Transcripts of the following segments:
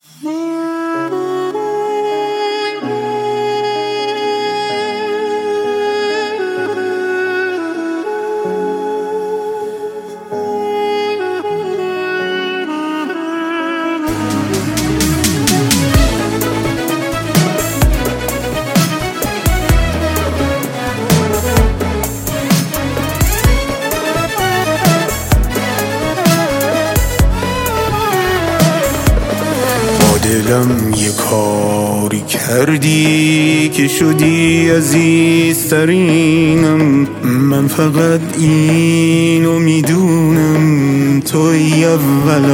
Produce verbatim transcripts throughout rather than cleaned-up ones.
دلم یه کاری کردی که شدی عزیزترینم. من فقط اینو میدونم توی اول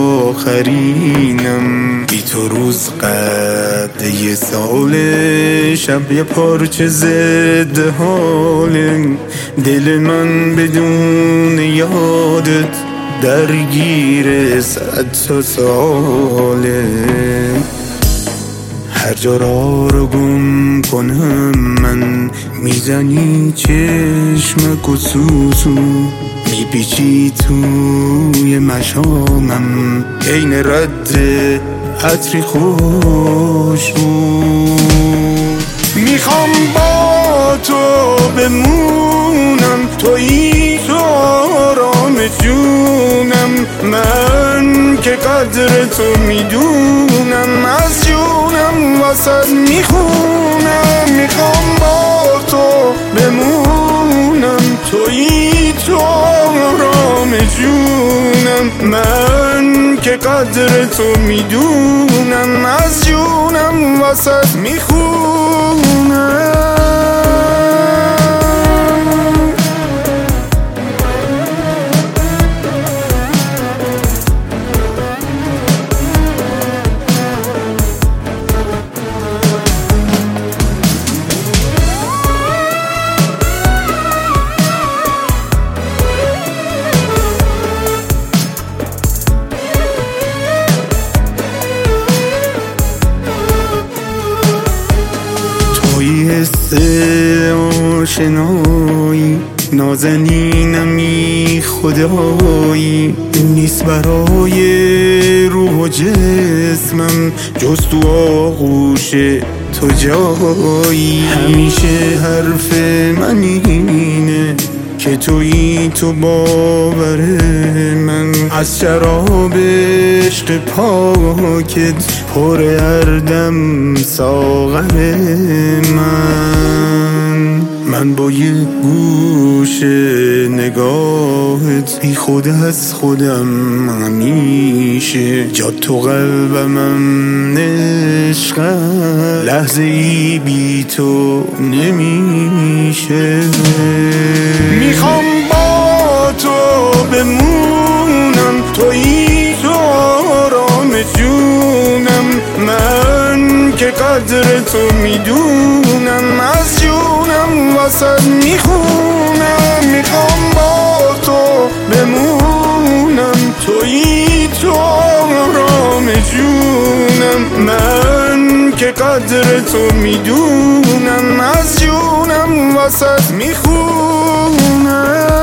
آخرینم. بی تو روز قد یه سال، شب یه پارچه ضد حاله. دل من بدون یادت درگیر صد تا ساله. هر جا را رو گم کنم من میزنی چشمک و سوسو. میپیچی توی مشامم عین رد عطری خوشبو. میخوام با تو بمونم، تویی تو آرام جونم. من که قدر تو میدونم، از جونم واسه میخونم. میخوام با تو بمونم، تویی تو آرام جونم. من که قدر تو میدونم، از جونم واسه میخونم. حس آشنایی نازنینمی خدایی نیست برای روح و جسمم، جز تو آغوش تو جایی. همیشه حرف من اینه که تویی تو باور من. از شراب عشق پاکت پر هر دم ساغر من. من با یه گوش نگاهت بی خود از خودم همیشه. جا تو قلبم عشق، لحظه ای بی تو نمیشه. میخوام با تو بمونم، تویی تو آرام جونم. من که قدر تو میدونم، از جونم واسه میخونم. میخوام با تو بمونم، تویی تو آرام جونم. من که قدر تو میدونم، از جونم واسه میخونم.